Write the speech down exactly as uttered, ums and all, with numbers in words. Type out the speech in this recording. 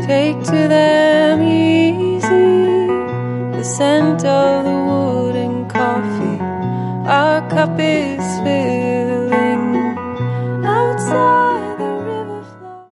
Take to them easy the scent of the wood and coffee. Our cup is filled.